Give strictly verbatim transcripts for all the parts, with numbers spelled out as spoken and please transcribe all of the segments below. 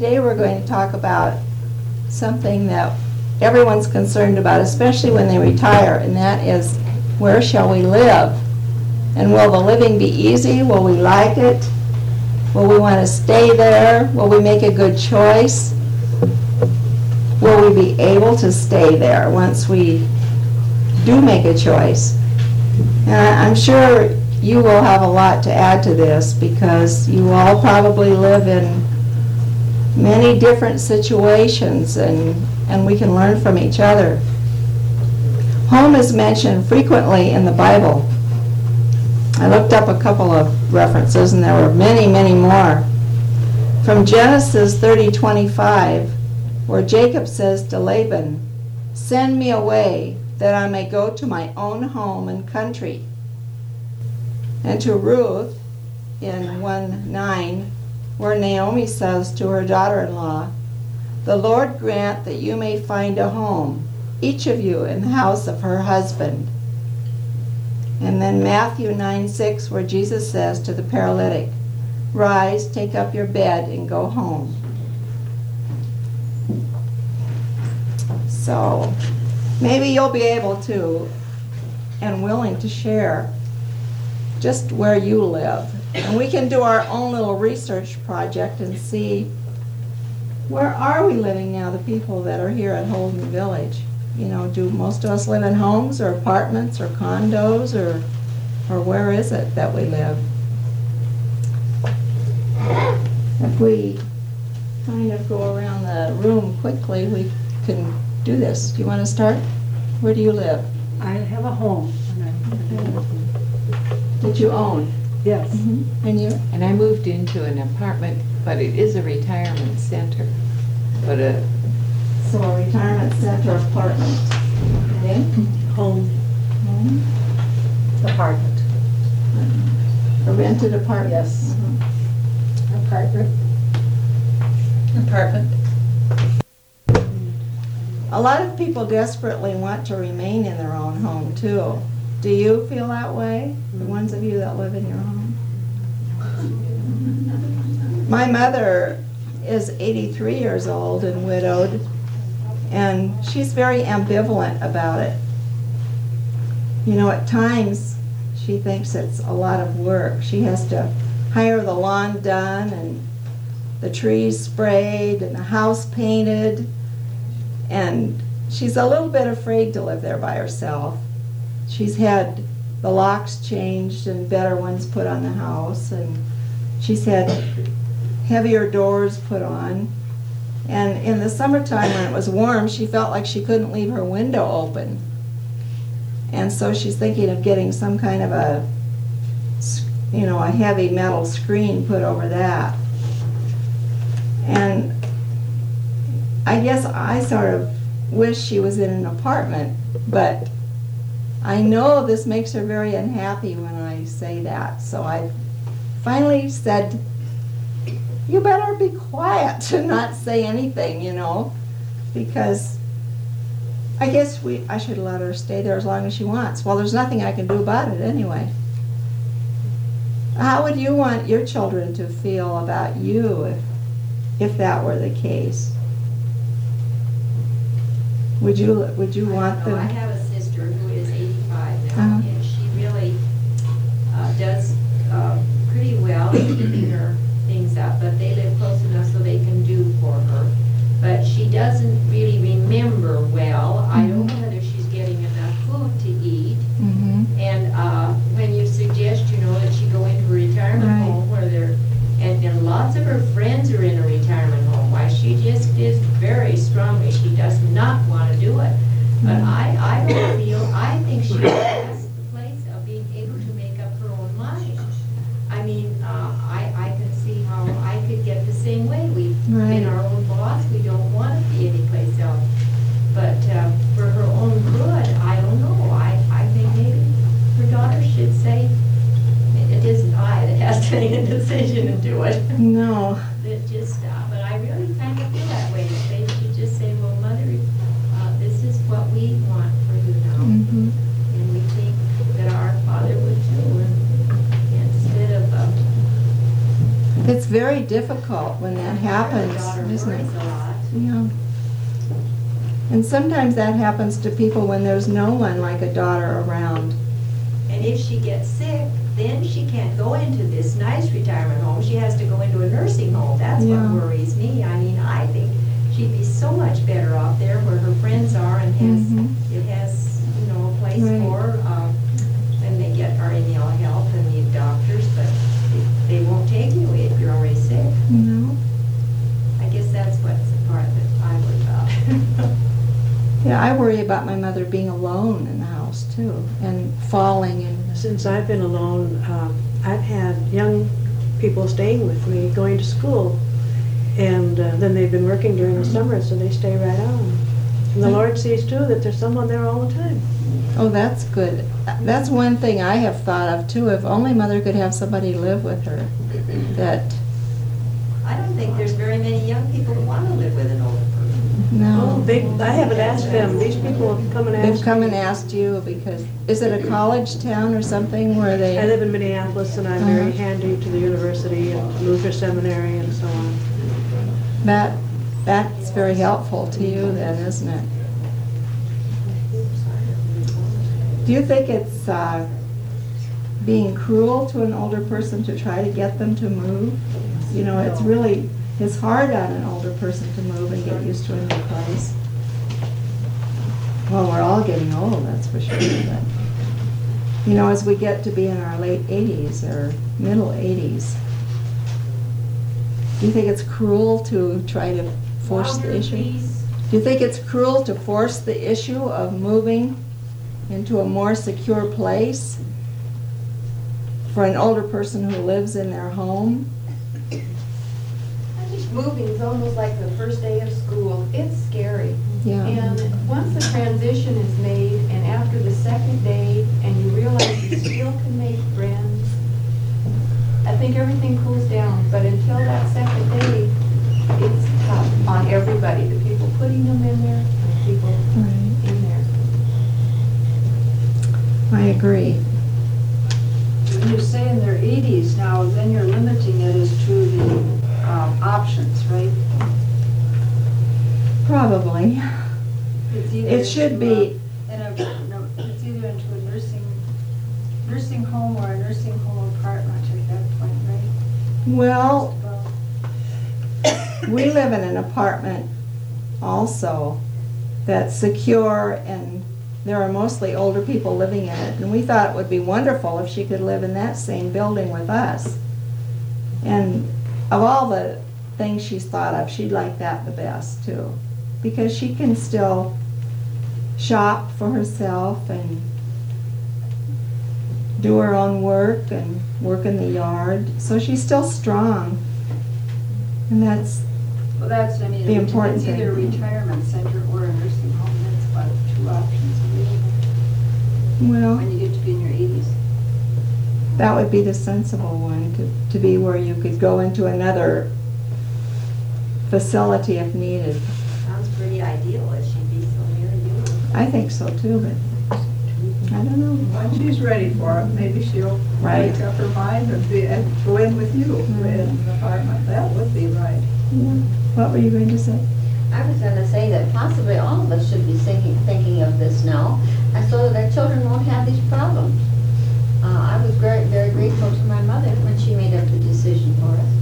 today we're going to talk about something that everyone's concerned about, especially when they retire, and that is, where shall we live? And will the living be easy? Will we like it? Will we want to stay there? Will we make a good choice? Will we be able to stay there once we do make a choice? And I- I'm sure you will have a lot to add to this, because you all probably live in many different situations, and, and we can learn from each other. Home is mentioned frequently in the Bible. I looked up a couple of references, and there were many, many more. From Genesis thirty twenty-five, where Jacob says to Laban, "Send me away, that I may go to my own home and country." And to Ruth in one nine, where Naomi says to her daughter-in-law, "The Lord grant that you may find a home, each of you in the house of her husband." And then Matthew nine six, where Jesus says to the paralytic, "Rise, take up your bed, and go home." So maybe you'll be able to and willing to share just where you live. And we can do our own little research project and see, where are we living now, the people that are here at Holden Village? You know, do most of us live in homes or apartments or condos, or or where is it that we live? If we kind of go around the room quickly, we can do this. Do you want to start? Where do you live? I have a home. That you own? Yes. Mm-hmm. And you? And I moved into an apartment, but it is a retirement center. But a, So a retirement center apartment. Okay. Home, Home. apartment. A rented apartment? Yes. Mhm. Apartment. apartment. A lot of people desperately want to remain in their own home too. Do you feel that way? The ones of you that live in your home? My mother is eighty-three years old and widowed, and she's very ambivalent about it. You know, at times she thinks it's a lot of work. She has to hire the lawn done and the trees sprayed and the house painted, and she's a little bit afraid to live there by herself. She's had the locks changed and better ones put on the house, and she's had heavier doors put on. And in the summertime when it was warm, she felt like she couldn't leave her window open. And so she's thinking of getting some kind of a, you know, a heavy metal screen put over that. And I guess I sort of wish she was in an apartment, but I know this makes her very unhappy when I say that. So I finally said, you better be quiet and not say anything, you know, because I guess we I should let her stay there as long as she wants. Well, there's nothing I can do about it anyway. How would you want your children to feel about you if, if that were the case? Would you would you want No, I them? have a sister who is eighty-five now, Uh-huh. and she really uh, does uh, pretty well keeping her things up, but they live close enough so they can do for her. But she doesn't really remember well. I don't know whether she's getting enough food to eat. Mm-hmm. And uh, when you suggest, you know, that she go into a retirement Right. home where there, and, and lots of her friends are in a retirement home, why she just is very strongly, she does not want to do it. But I, I don't feel, I think she has the place of being able to make up her own mind. I mean, uh, I, I can see how I could get the same way. We've Right. been our own boss, we don't want to be anyplace else. But uh, for her own good, I don't know, I, I think maybe her daughter should say, it isn't I that has to make a decision and do it. No. That just, uh, but I really kind of feel that way, that they should just say, well, Mother, uh, this is what we want for you now. Mm-hmm. And we think that our Father would too, and instead of, uh, It's very difficult when that happens, Daughter isn't it? worries a lot. Yeah. And sometimes that happens to people when there's no one like a daughter around. And if she gets sick, then she can't go into this nice retirement home. She has to go into a nursing home. That's what Yeah. worries me. I mean, I think she'd be so much better off there where her friends are and has, Mhm. it has, you know, a place Right. for, um, when they get our ill health and need doctors, but they they won't take you if you're already sick. You know? I guess that's what's the part that I worry about. Yeah, I worry about my mother being alone in the house too, and falling and, Since I've been alone, um, I've had young people staying with me, going to school, and uh, then they've been working during the summer, so they stay right on. And the Lord sees too that there's someone there all the time. oh, that's good. That's one thing I have thought of too, if only mother could have somebody live with her, that, I don't think there's very many young people who want to live with an older person. Oh, no. they, I haven't asked them, these people have come and asked. They've come and me. asked you because, is it a college town or something where they? I live in Minneapolis and I'm very Uh-huh. handy to the university and Luther Seminary and so on. That, that's very helpful to you then, isn't it? Do you think it's uh, being cruel to an older person to try to get them to move? You know, it's really, it's hard on an older person to move and get used to a new place. Well, we're all getting old, that's for sure, but, you know, as we get to be in our late eighties or middle eighties, do you think it's cruel to try to force the Louder, issue? please. Do you think it's cruel to force the issue of moving into a more secure place for an older person who lives in their home? I think moving is almost like the first day of school. It's scary. Yeah. And once the transition is made, and after the second day, and you realize you still can make friends, I think everything cools down. But until that second day, it's tough on everybody, the people putting them in there, and the people Right. in there. I agree. When you say in their eighties now, then you're limiting it as to the um, options, right? Probably. It's either It should into be, a- In a, no, it's either into a nursing, nursing home or a nursing home apartment at that point, right? well, Just about. we live in an apartment also that's secure, and there are mostly older people living in it. And we thought it would be wonderful if she could live in that same building with us. And of all the things she's thought of, she'd like that the best too. Because she can still shop for herself and do her own work and work in the yard. So she's still strong. And that's, Well, that's, I mean, The important it's either a thing. retirement center or a nursing home. That's about two options available well, when you get to be in your eighties. that would be the sensible one, to, to be where you could go into another facility if needed. Sounds pretty ideal, it should be so near you. I think so too, but I don't know. When she's ready for it, maybe she'll Right. make up her mind and be, and go in with you in an apartment. That would be right. Yeah. What were you going to say? I was gonna say that possibly all of us should be thinking, thinking of this now, and so that our children won't have these problems. Uh, I was very, very grateful to my mother when she made up the decision for us.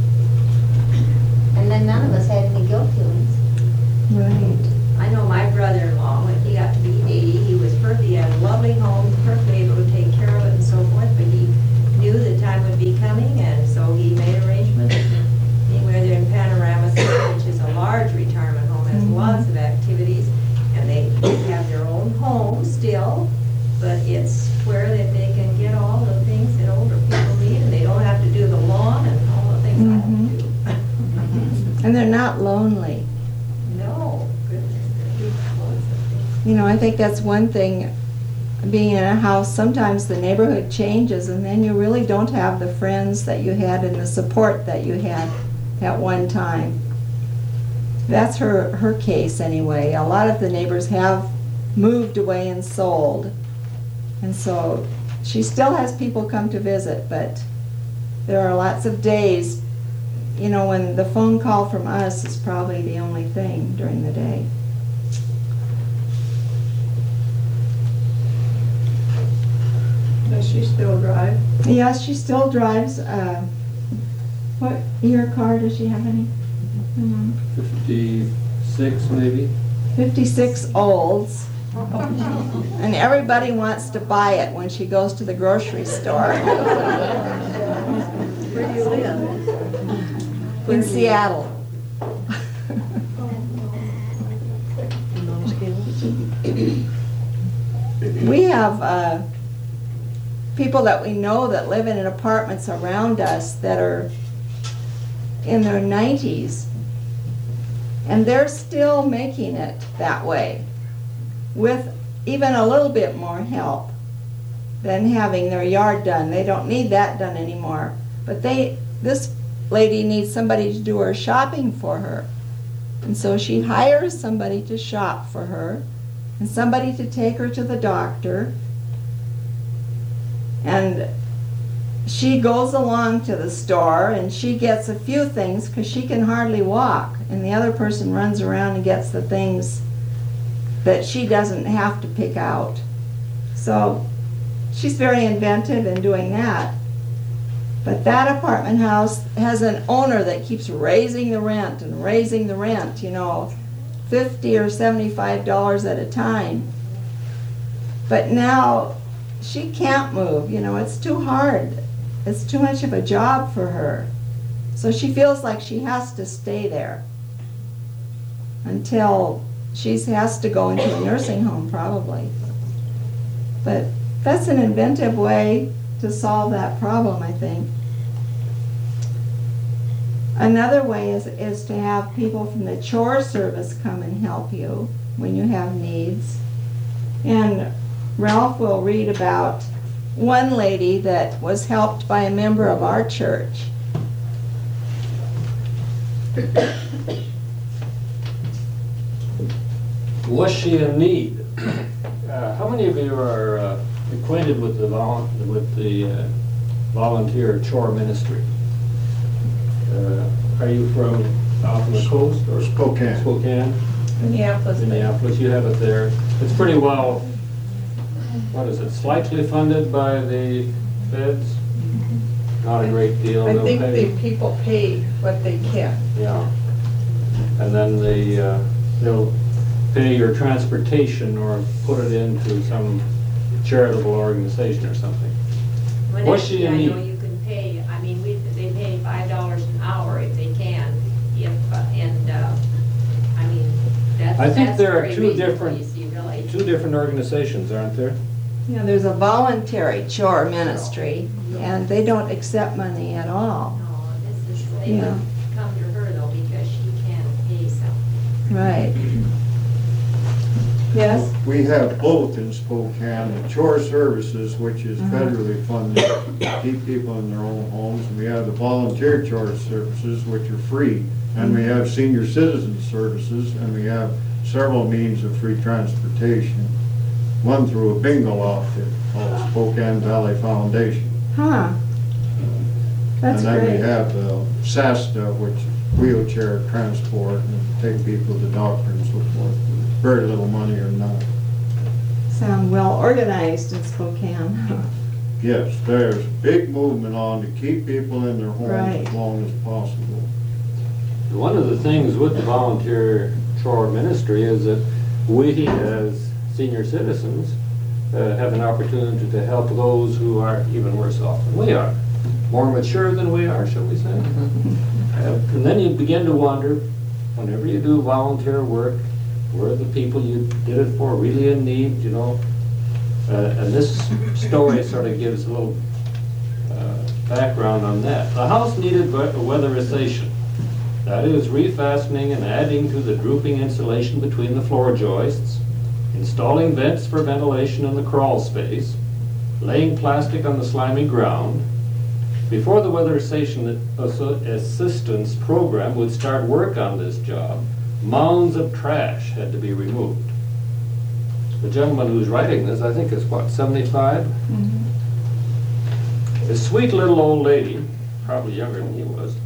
And then none of us had any guilt feelings. Right. I know my brother-in-law, when he got to be eighty, he was perfect, he had a lovely home, perfectly able to take care of it and so forth, but he knew the time would be coming, and so he made arrangements. Anywhere there in Panorama City, which is a large retirement home, has Mhm. lots of activities, and they have their own home still, but it's where that they can get all the things that older people need, and they don't have to do the lawn and all the things I have to do. And they're not lonely. No, goodness, they do lots of things. You know, I think that's one thing, being in a house, sometimes the neighborhood changes and then you really don't have the friends that you had and the support that you had at one time. That's her, her case anyway. A lot of the neighbors have moved away and sold. And so she still has people come to visit, but there are lots of days you know, when the phone call from us is probably the only thing during the day. Does she still drive? Yes, she still drives, uh, what year car does she have any? Mhm. fifty-six maybe? fifty-six Olds. And everybody wants to buy it when she goes to the grocery store. Where do you live? In Seattle. In those hills? We have uh, people that we know that live in apartments around us that are in their nineties, and they're still making it that way, with even a little bit more help than having their yard done. They don't need that done anymore. But they, this lady needs somebody to do her shopping for her. And so she hires somebody to shop for her, and somebody to take her to the doctor. And she goes along to the store and she gets a few things because she can hardly walk. And the other person runs around and gets the things that she doesn't have to pick out. So she's very inventive in doing that. But that apartment house has an owner that keeps raising the rent and raising the rent, you know, fifty or seventy-five dollars at a time. But now she can't move, you know, it's too hard. It's too much of a job for her. So she feels like she has to stay there until she has to go into a nursing home probably. But that's an inventive way to solve that problem, I think. Another way is, is to have people from the chore service come and help you when you have needs. And Ralph will read about one lady that was helped by a member of our church. Was she in need? Uh, how many of you are uh, acquainted with the vol with the uh, volunteer chore ministry? Uh, are you from out on the coast or Spokane? Spokane, Minneapolis. Minneapolis. You have it there. It's pretty well. What is it? Slightly funded by the feds. Not a great deal. I they'll think pay. the people pay what they can. Yeah. And then they, uh, they'll pay your transportation or put it into some charitable organization or something. Well, Was she in actually, I know need? you can pay, I mean, we, they pay five dollars an hour if they can, if, uh, and, uh, I mean, that's, I think that's there are very two reasonable, different- you see, really. Two different organizations, aren't there? Yeah, there's a voluntary chore ministry, and they don't accept money at all. No, this is, they Yeah. would come to her though, because she can pay some. Right. Yes? We have both in Spokane, the chore services, which is Mhm. federally funded to keep people in their own homes. And we have the volunteer chore services, which are free. And we have senior citizen services, and we have several means of free transportation. One through a bingo outfit called Spokane Valley Foundation. Huh. That's And then we great. have the SASTA, which is wheelchair transport, and take people to the doctor and so forth. Very little money or none. Sound well organized in Spokane. Yes, there's big movement on to keep people in their homes Right. as long as possible. One of the things with the volunteer chore ministry is that we, as senior citizens, uh, have an opportunity to help those who are even worse off than we are. More mature than we are, shall we say. Uh, And then you begin to wonder, whenever you do volunteer work, were the people you did it for really in need, you know? Uh, And this story sort of gives a little uh, background on that. The house needed we- weatherization. That is refastening and adding to the drooping insulation between the floor joists, installing vents for ventilation in the crawl space, laying plastic on the slimy ground. Before the weatherization Assi- assistance program would start work on this job, mounds of trash had to be removed. The gentleman who's writing this, I think is what, seventy-five? Mhm. A sweet little old lady, probably younger than he was,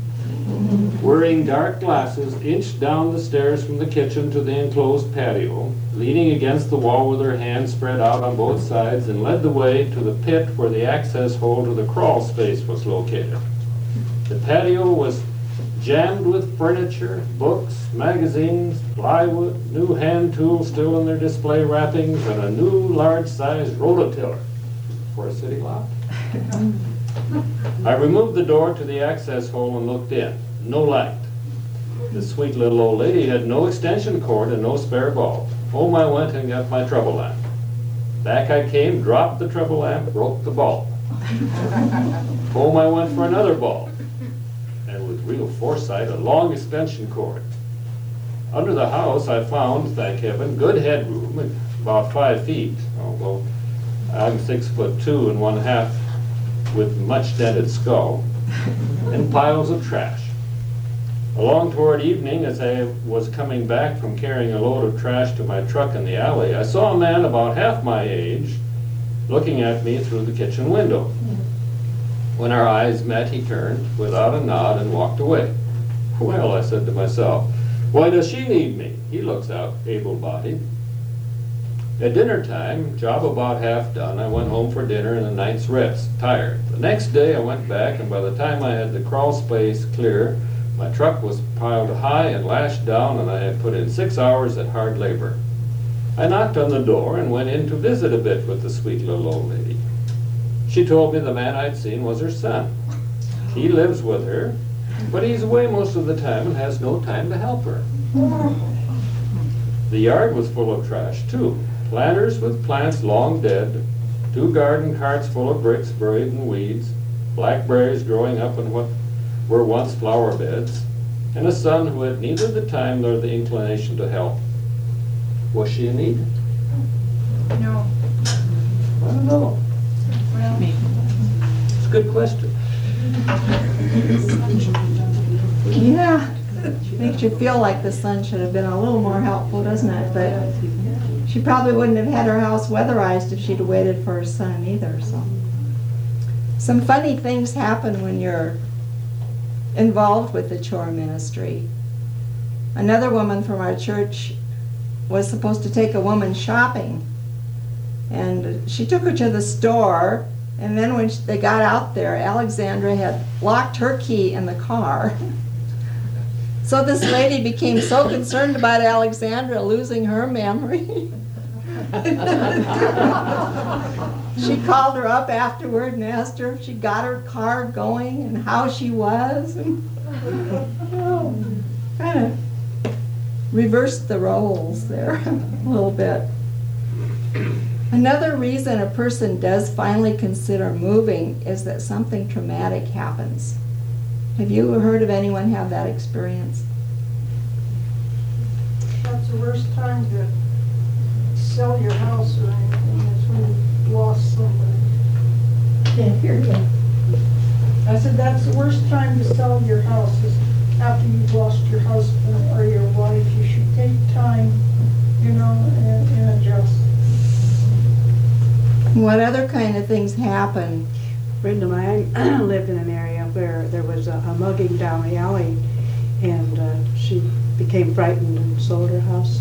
wearing dark glasses, inched down the stairs from the kitchen to the enclosed patio, leaning against the wall with her hands spread out on both sides, and led the way to the pit where the access hole to the crawl space was located. The patio was jammed with furniture, books, magazines, plywood, new hand tools still in their display wrappings, and a new large-sized rototiller for a city lot. I removed the door to the access hole and looked in. No light. The sweet little old lady had no extension cord and no spare bulb. Home I went and got my trouble lamp. Back I came, dropped the trouble lamp, broke the bulb. Home I went for another bulb. And with real foresight, a long extension cord. Under the house I found, thank heaven, good headroom, about five feet, although I'm six foot two and one half with much dented skull, and piles of trash. Along toward evening, as I was coming back from carrying a load of trash to my truck in the alley, I saw a man about half my age looking at me through the kitchen window. When our eyes met, he turned without a nod and walked away. Well, I said to myself, why does she need me? He looks out able-bodied. At dinner time, job about half done, I went home for dinner and a night's rest, tired. The next day I went back, and by the time I had the crawl space clear, my truck was piled high and lashed down, and I had put in six hours at hard labor. I knocked on the door and went in to visit a bit with the sweet little old lady. She told me the man I'd seen was her son. He lives with her, but he's away most of the time and has no time to help her. The yard was full of trash, too. Planters with plants long dead, two garden carts full of bricks buried in weeds, blackberries growing up in what were once flower beds, and a son who had neither the time nor the inclination to help. Was she in need? No. I don't know. Well, It's a good question. Yeah, makes you feel like the sun should have been a little more helpful, doesn't it? But she probably wouldn't have had her house weatherized if she'd waited for her son either, so. Some funny things happen when you're involved with the chore ministry. Another woman from our church was supposed to take a woman shopping, and she took her to the store, and then when they got out there, Alexandra had locked her key in the car. So this lady became so concerned about Alexandra losing her memory. She called her up afterward and asked her if she got her car going and how she was. And, oh, kind of reversed the roles there a little bit. Another reason a person does finally consider moving is that something traumatic happens. Have you heard of anyone have that experience? that's the worst time to sell your house or anything, is when you've lost somebody. Can't hear you. I said, that's the worst time to sell your house, is after you've lost your husband or your wife. You should take time, you know, and, and adjust. What other kind of things happen? Brenda and I lived in an area where there was a, a mugging down the alley, and uh, she became frightened and sold her house.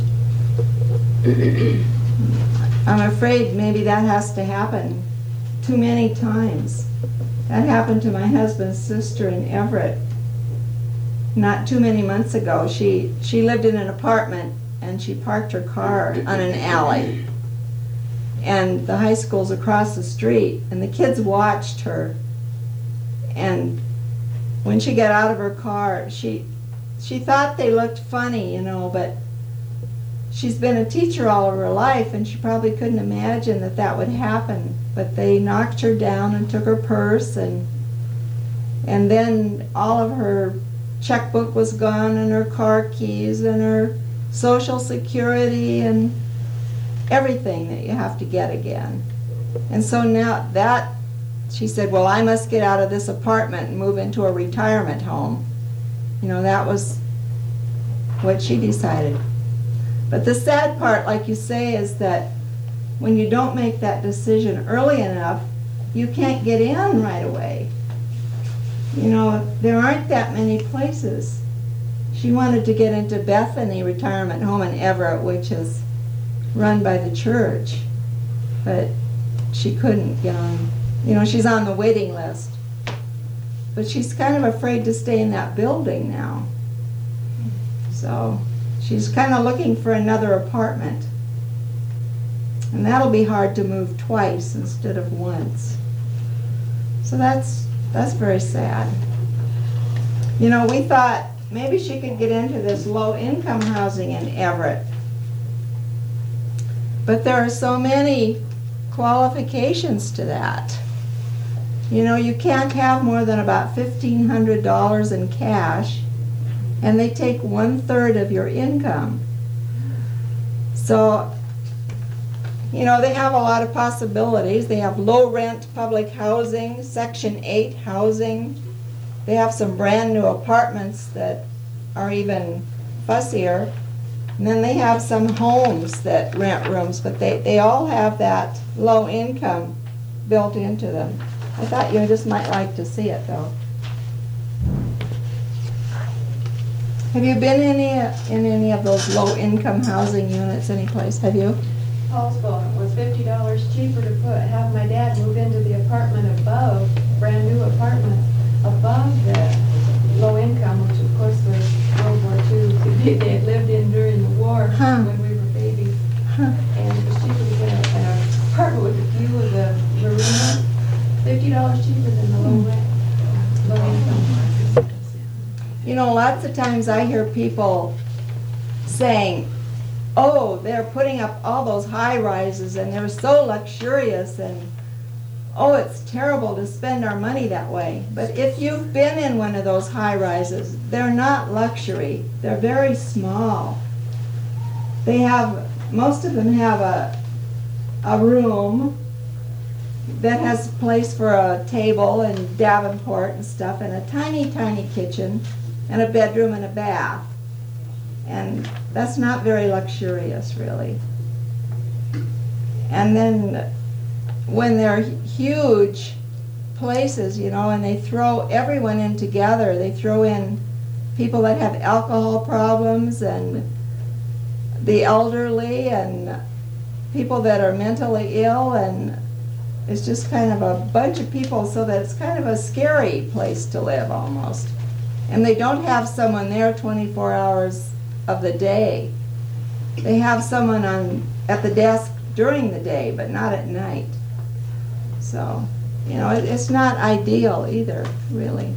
I'm afraid maybe that has to happen too many times. That happened to my husband's sister in Everett not too many months ago. She, she lived in an apartment and she parked her car on an alley. And the high school's across the street, and the kids watched her. And when she got out of her car, she she thought they looked funny, you know, but she's been a teacher all of her life, and she probably couldn't imagine that that would happen. But they knocked her down and took her purse, and and then all of her checkbook was gone, and her car keys, and her Social Security, and everything that you have to get again. And so now that, she said, well, I must get out of this apartment and move into a retirement home. You know, that was what she decided. But the sad part, like you say, is that when you don't make that decision early enough, you can't get in right away. you know, there aren't that many places. She wanted to get into Bethany Retirement Home in Everett, which is run by the church, but she couldn't get on, you know, she's on the waiting list. But she's kind of afraid to stay in that building now. So she's kind of looking for another apartment. And that'll be hard to move twice instead of once. So that's, that's very sad. You know, we thought maybe she could get into this low-income housing in Everett. But there are so many qualifications to that. You know, you can't have more than about fifteen hundred dollars in cash, and they take one-third of your income. So, you know, they have a lot of possibilities. They have low-rent public housing, Section eight housing. They have some brand-new apartments that are even fussier. And then they have some homes that rent rooms, but they, they all have that low income built into them. I thought you just might like to see it, though. Have you been in any, in any of those low-income housing units anyplace? Have you? Paulsville, it was fifty dollars cheaper to put, have my dad move into the apartment above, brand-new apartment, above the low income, which of course was World War Two. They had lived in during the war Huh. when we were babies. Huh. And it was cheaper to get a- an apartment with a view of the marina, fifty dollars cheaper than the low rent, low income. You know, lots of times I hear people saying, oh, they're putting up all those high rises and they're so luxurious, and oh, it's terrible to spend our money that way. But if you've been in one of those high rises, they're not luxury. They're very small. They have, most of them have a, a room that has a place for a table and Davenport and stuff, and a tiny, tiny kitchen, and a bedroom and a bath. And that's not very luxurious, really. And then when they're huge places, you know, and they throw everyone in together, they throw in people that have alcohol problems and the elderly and people that are mentally ill, and it's just kind of a bunch of people, so that it's kind of a scary place to live almost. And they don't have someone there twenty-four hours of the day. They have someone on at the desk during the day, but not at night. So, you know, it, it's not ideal either, really.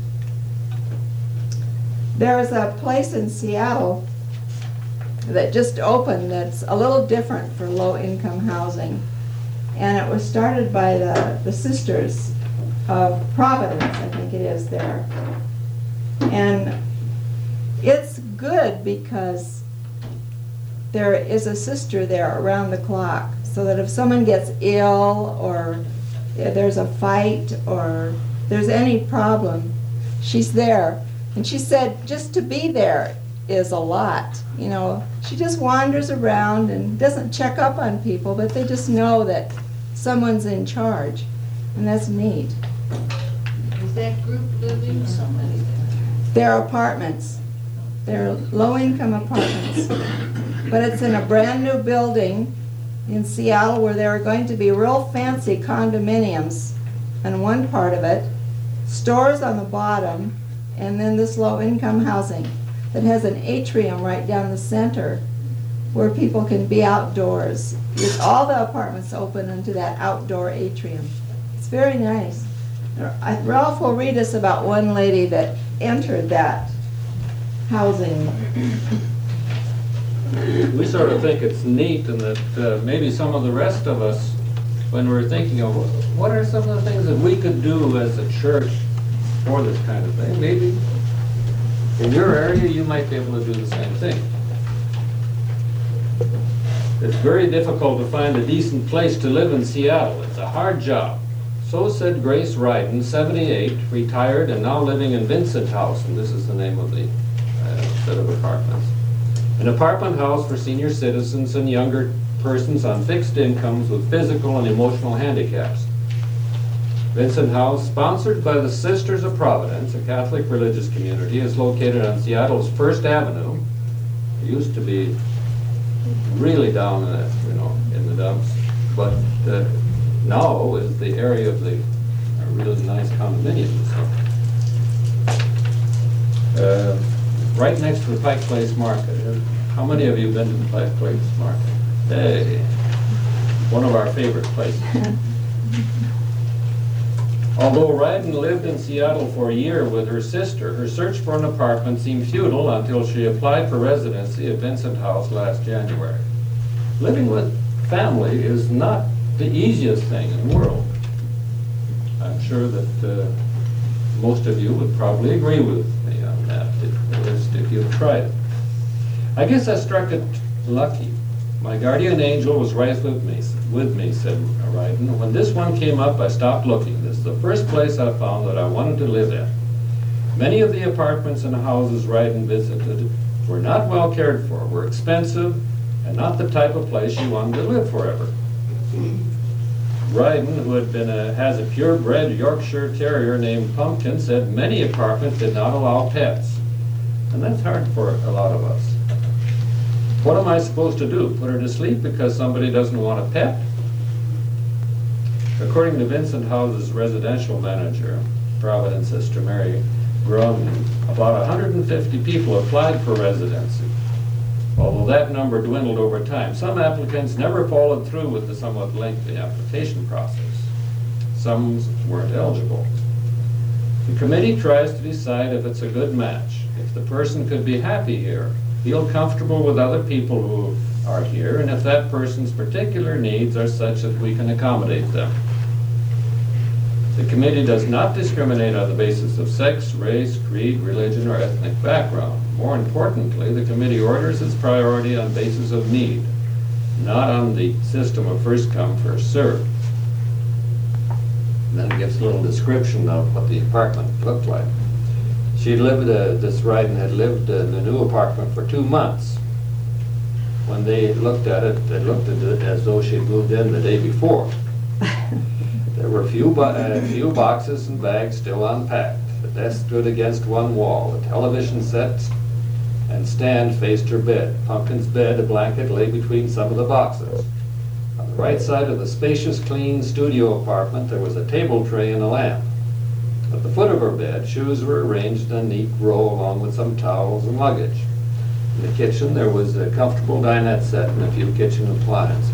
There's a place in Seattle that just opened that's a little different for low-income housing. And it was started by the, the Sisters of Providence, I think it is there. And it's good because there is a sister there around the clock, so that if someone gets ill or if there's a fight or there's any problem, she's there. And she said just to be there is a lot. You know, she just wanders around and doesn't check up on people, but they just know that someone's in charge, and that's neat. Is that group living? Somebody They're apartments. They're low-income apartments. But it's in a brand-new building in Seattle where there are going to be real fancy condominiums in one part of it, stores on the bottom, and then this low-income housing that has an atrium right down the center where people can be outdoors. With all the apartments open into that outdoor atrium. It's very nice. Ralph will read us about one lady that entered that housing. We sort of think it's neat, and that uh, maybe some of the rest of us, when we're thinking of what are some of the things that we could do as a church for this kind of thing, maybe in your area you might be able to do the same thing. It's very difficult to find a decent place to live in Seattle. It's a hard job. So said Grace Ryden, seventy-eight, retired and now living in Vincent House, and this is the name of the uh, set of apartments. An apartment house for senior citizens and younger persons on fixed incomes with physical and emotional handicaps. Vincent House, sponsored by the Sisters of Providence, a Catholic religious community, is located on Seattle's First Avenue. It used to be really down in the, you know, in the dumps, but uh, now is the area of the uh, really nice condominiums. Uh, right next to the Pike Place Market. How many of you have been to the Pike Place Market? Hey, one of our favorite places. Although Ryden lived in Seattle for a year with her sister, her search for an apartment seemed futile until she applied for residency at Vincent House last January. Living with family is not the easiest thing in the world. I'm sure that uh, most of you would probably agree with me on that, at least if you've tried it. I guess I struck it lucky. My guardian angel was right with me, with me, said Ryden. When this one came up, I stopped looking. This is the first place I found that I wanted to live in. Many of the apartments and houses Ryden visited were not well cared for, were expensive, and not the type of place you wanted to live forever. Ryden, who had been a, has a purebred Yorkshire Terrier named Pumpkin, said many apartments did not allow pets. And that's hard for a lot of us. What am I supposed to do? Put her to sleep because somebody doesn't want a pet? According to Vincent House's residential manager, Providence Sister Mary Grumman, about one hundred fifty people applied for residency. Although that number dwindled over time, some applicants never followed through with the somewhat lengthy application process. Some weren't eligible. The committee tries to decide if it's a good match, if the person could be happy here, feel comfortable with other people who are here, and if that person's particular needs are such that we can accommodate them. The committee does not discriminate on the basis of sex, race, creed, religion, or ethnic background. More importantly, the committee orders its priority on basis of need, not on the system of first come, first served. And then it gives a little description of what the apartment looked like. She lived, uh, this Ryden had lived in the new apartment for two months. When they looked at it, they looked at it as though she'd moved in the day before. There were a few, bo uh, few boxes and bags still unpacked. The desk stood against one wall. A television set and stand faced her bed. Pumpkin's bed, a blanket, lay between some of the boxes. On the right side of the spacious, clean studio apartment, there was a table tray and a lamp. At the foot of her bed, shoes were arranged in a neat row along with some towels and luggage. In the kitchen, there was a comfortable dinette set and a few kitchen appliances.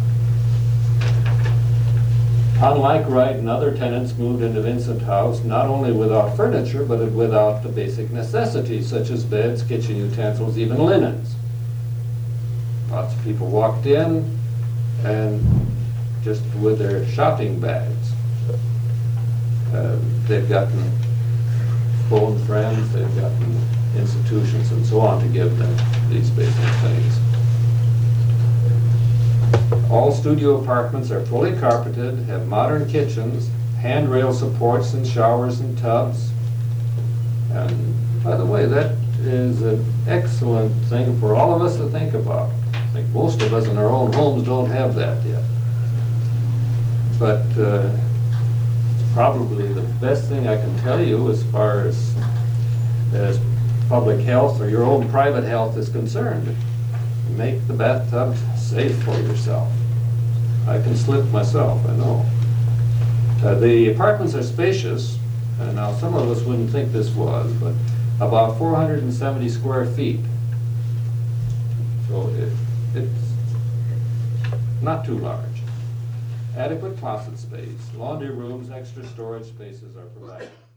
Unlike Ryden, other tenants moved into Vincent House not only without furniture, but without the basic necessities such as beds, kitchen utensils, even linens. Lots of people walked in and just with their shopping bags. Uh, they've gotten phone friends, they've gotten institutions and so on to give them these basic things. All studio apartments are fully carpeted, have modern kitchens, handrail supports and showers and tubs. And by the way, that is an excellent thing for all of us to think about. I think most of us in our own homes don't have that yet. But uh, probably the best thing I can tell you as far as, as public health or your own private health is concerned, make the bathtub safe for yourself. I can slip myself, I know. Uh, the apartments are spacious, and now some of us wouldn't think this was, but about four hundred seventy square feet. So it, it's not too large. Adequate closet space, laundry rooms, extra storage spaces are provided.